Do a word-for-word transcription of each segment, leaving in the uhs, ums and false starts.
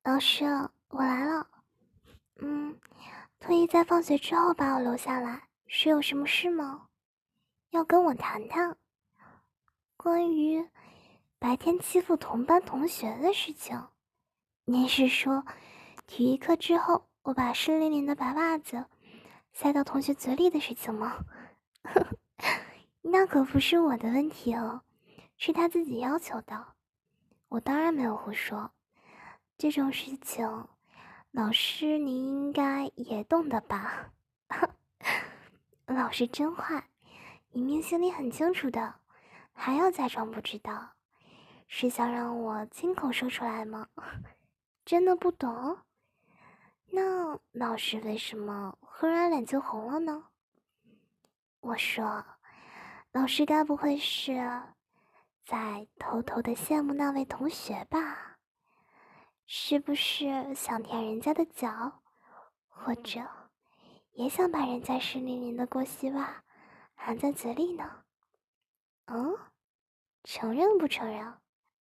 老师，我来了。嗯，特意在放学之后把我留下来，是有什么事吗？要跟我谈谈关于白天欺负同班同学的事情。您是说，体育课之后我把湿淋淋的白袜子塞到同学嘴里的事情吗？那可不是我的问题哦，是他自己要求的。我当然没有胡说，这种事情。老师，您应该也懂得吧？老师真坏，明明心里很清楚的，还要假装不知道，是想让我亲口说出来吗？真的不懂？那老师为什么忽然脸就红了呢？我说，老师该不会是在偷偷的羡慕那位同学吧？是不是想舔人家的脚，或者？也想把人家湿淋淋的过膝袜含在嘴里呢。嗯，承认不承认？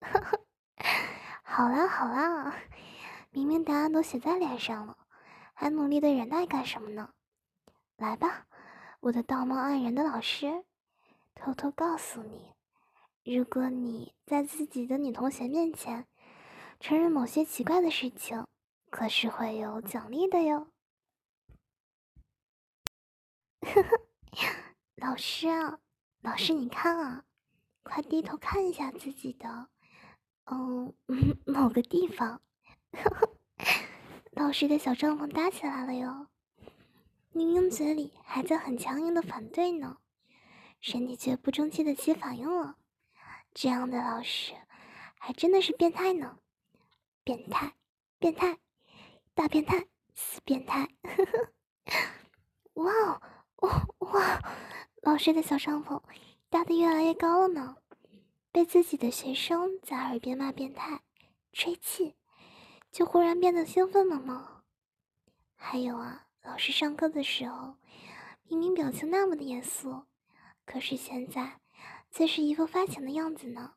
好啦好啦，明明答案都写在脸上了，还努力的忍耐干什么呢？来吧，我的道貌岸然的老师，偷偷告诉你，如果你在自己的女同学面前承认某些奇怪的事情，可是会有奖励的哟。老师啊，老师你看啊，快低头看一下自己的，嗯，某个地方。老师的小帐篷搭起来了哟，明明嘴里还在很强硬的反对呢，身体却不争气的起反应了。这样的老师，还真的是变态呢！变态，变态，大变态，死变态！哇哦，哇哇！老师的小帐篷搭得越来越高了呢，被自己的学生在耳边骂变态、吹气，就忽然变得兴奋了吗？还有啊，老师上课的时候，明明表情那么的严肃，可是现在却是一副发情的样子呢。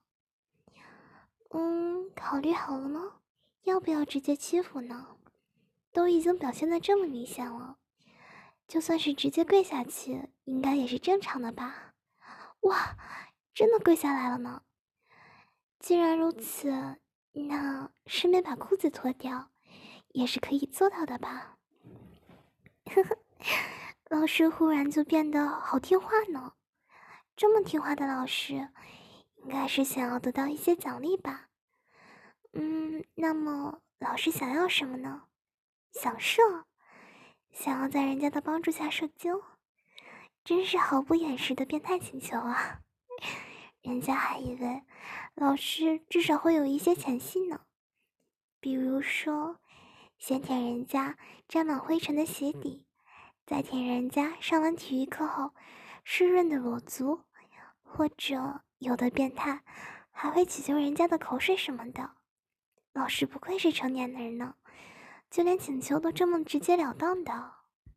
嗯，考虑好了吗？要不要直接欺负呢？都已经表现得这么明显了，就算是直接跪下去，应该也是正常的吧？哇，真的跪下来了呢！既然如此，那顺便把裤子脱掉，也是可以做到的吧？呵呵，老师忽然就变得好听话呢。这么听话的老师，应该是想要得到一些奖励吧？嗯，那么老师想要什么呢？想射？想要在人家的帮助下射精？真是毫不掩饰的变态请求啊！人家还以为老师至少会有一些前戏呢，比如说先舔人家沾满灰尘的鞋底，再舔人家上完体育课后湿润的裸足，或者有的变态还会祈求人家的口水什么的。老师不愧是成年人呢，就连请求都这么直截了当的。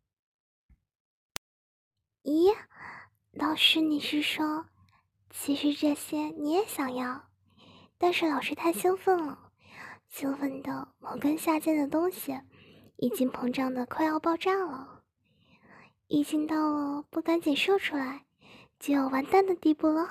咦，老师你是说，其实这些你也想要，但是老师太兴奋了，兴奋的某根下贱的东西已经膨胀的快要爆炸了，已经到了不赶紧射出来就要完蛋的地步了。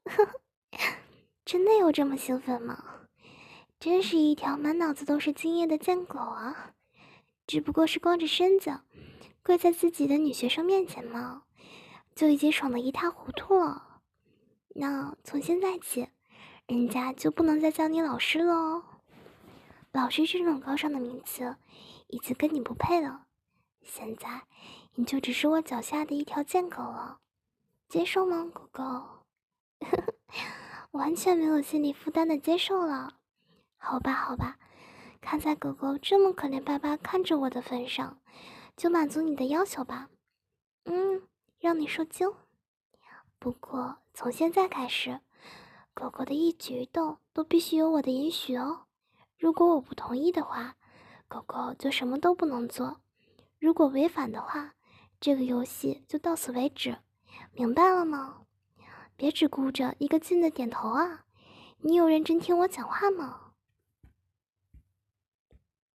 真的有这么兴奋吗？真是一条满脑子都是经验的贱狗啊！只不过是光着身子跪在自己的女学生面前嘛，就已经爽得一塌糊涂了。那从现在起，人家就不能再叫你老师了哦。老师这种高尚的名词已经跟你不配了，现在你就只是我脚下的一条贱狗了，接受吗，狗狗？完全没有心理负担的接受了。好吧好吧，看在狗狗这么可怜巴巴看着我的份上，就满足你的要求吧。嗯，让你受惊。不过从现在开始，狗狗的一举一动都必须有我的允许哦。如果我不同意的话，狗狗就什么都不能做。如果违反的话，这个游戏就到此为止，明白了吗？别只顾着一个劲的点头啊，你有认真听我讲话吗？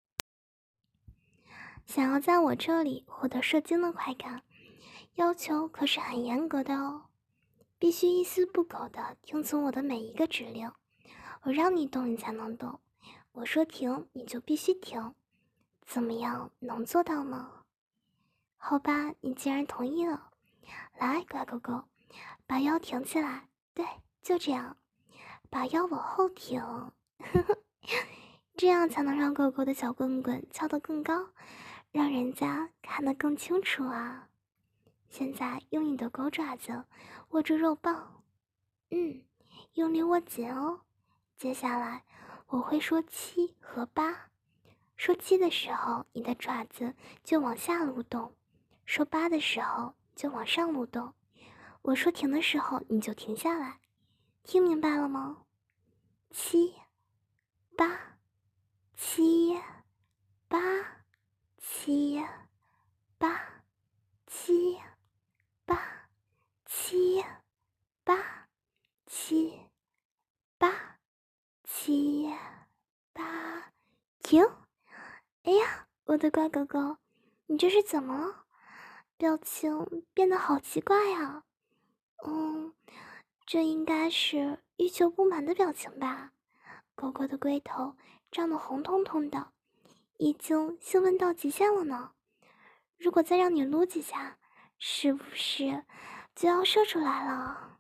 想要在我这里获得射精的快感，要求可是很严格的哦，必须一丝不苟的听从我的每一个指令。我让你动，你才能动；我说停，你就必须停。怎么样，能做到吗？好吧，你既然同意了，来，乖狗狗，把腰挺起来，对，就这样，把腰往后挺，呵呵，这样才能让狗狗的小棍棍翘得更高，让人家看得更清楚啊。现在用你的狗爪子握住肉棒，嗯，用力握紧哦。接下来我会说七和八，说七的时候你的爪子就往下蠕动，说八的时候就往上蠕动，我说停的时候你就停下来，听明白了吗？七八七八七八七八七八七八七八，停！哎呀，我的乖狗狗，你这是怎么了？表情变得好奇怪呀。嗯，这应该是欲求不满的表情吧？狗狗的龟头胀得红彤彤的，已经兴奋到极限了呢。如果再让你撸几下，是不是就要射出来了？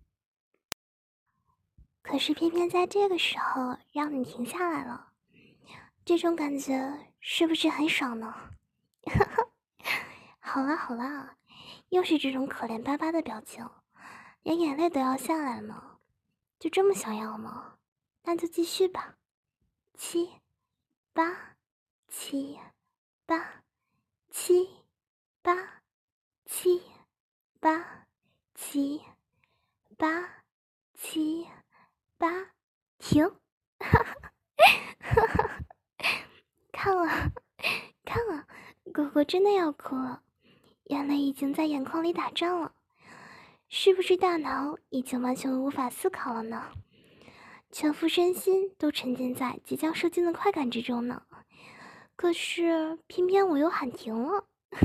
可是偏偏在这个时候让你停下来了，这种感觉是不是很爽呢？好啦好啦，又是这种可怜巴巴的表情，连眼泪都要下来了，就这么想要吗？那就继续吧。七八七八七八七八七八七八，停！哈哈哈哈，看了看了，果果真的要哭了，眼泪已经在眼眶里打转了。是不是大脑已经完全无法思考了呢？全副身心都沉浸在即将射精的快感之中呢。可是偏偏我又喊停了。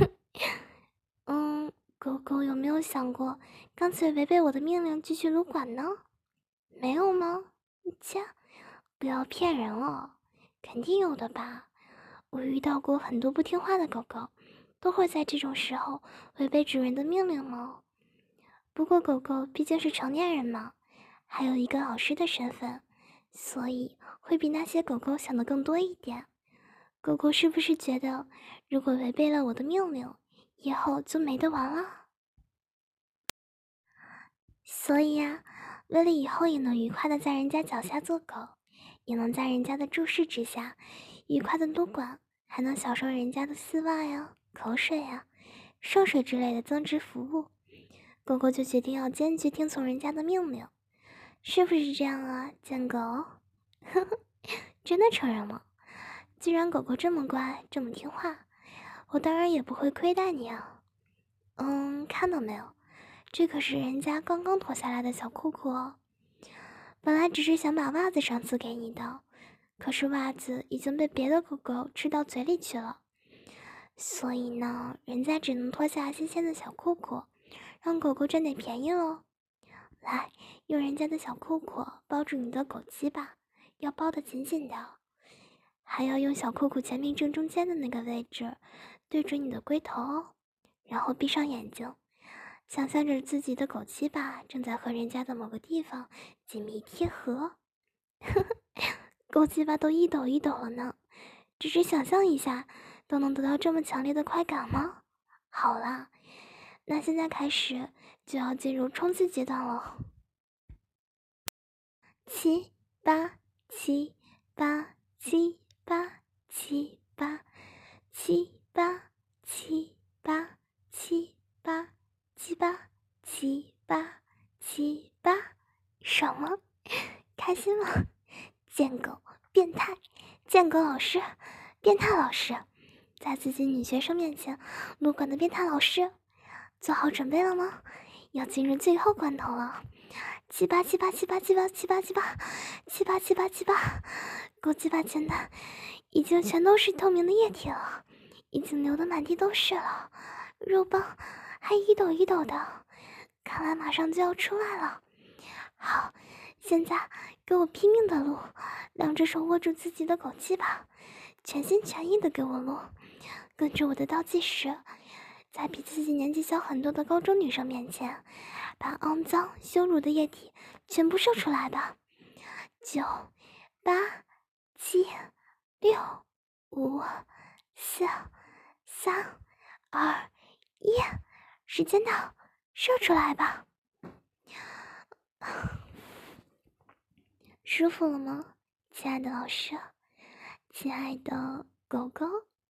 嗯，狗狗有没有想过干脆违背我的命令继续撸管呢？没有吗？切，不要骗人了，肯定有的吧。我遇到过很多不听话的狗狗，都会在这种时候违背主人的命令吗？不过狗狗毕竟是成年人嘛，还有一个老师的身份，所以会比那些狗狗想的更多一点。狗狗是不是觉得，如果违背了我的命令，以后就没得玩了？所以呀、啊，为了以后也能愉快的在人家脚下做狗，也能在人家的注视之下愉快的撸管，还能享受人家的丝袜呀、口水呀、圣水之类的增值服务，狗狗就决定要坚决听从人家的命令，是不是这样啊，贱狗？呵呵，真的承认了。既然狗狗这么乖，这么听话，我当然也不会亏待你啊。嗯，看到没有，这可是人家刚刚脱下来的小裤裤哦。本来只是想把袜子上次给你的，可是袜子已经被别的狗狗吃到嘴里去了，所以呢，人家只能脱下新鲜的小裤裤，让狗狗占点便宜喽。来，用人家的小裤裤包住你的狗鸡吧，要包得紧紧的，还要用小裤裤前面正中间的那个位置对准你的龟头哦，然后闭上眼睛，想象着自己的狗鸡巴正在和人家的某个地方紧密贴合。呵呵，狗鸡巴都一抖一抖了呢，只是想象一下都能得到这么强烈的快感吗？好啦，那现在开始就要进入冲刺阶段了。七八七八七八七八七八七八七八七八七八七八，爽吗？开心吗？贱狗，变态，贱狗老师，变态老师，在自己女学生面前撸管的变态老师，做好准备了吗？要进入最后关头了。七八七八七八七八七八七八七八七八七八，狗鸡巴前的已经全都是透明的液体了， 已经流得满地都是了，肉棒还一抖一抖的，看来马上就要出来了。好，现在给我拼命的撸，两只手握住自己的狗鸡吧，全心全意的给我撸，跟着我的倒计时，在比自己年纪小很多的高中女生面前，把肮脏羞辱的液体全部射出来吧。九、八、七、六、五、四、三、二、一，时间到，射出来吧。舒服了吗，亲爱的老师，亲爱的狗狗？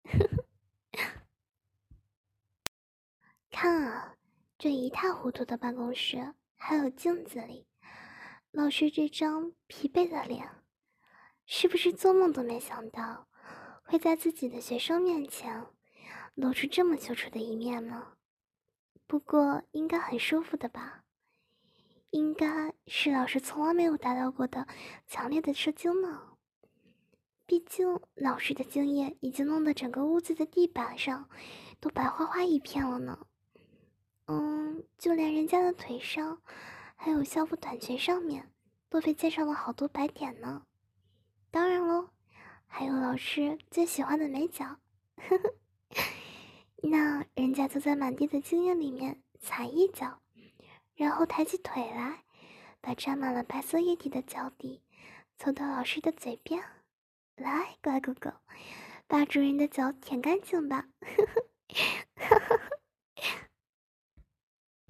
看啊，这一塌糊涂的办公室，还有镜子里，老师这张疲惫的脸，是不是做梦都没想到会在自己的学生面前露出这么羞耻的一面呢？不过应该很舒服的吧？应该是老师从来没有达到过的强烈的射精呢。毕竟老师的精液已经弄得整个屋子的地板上都白花花一片了呢。嗯，就连人家的腿上，还有校服短裙上面，都被溅上了好多白点呢。当然喽，还有老师最喜欢的美脚，呵呵。那人家就在满地的精液里面踩一脚，然后抬起腿来，把沾满了白色液体的脚底凑到老师的嘴边。来，乖狗狗，把主人的脚舔干净吧，呵呵。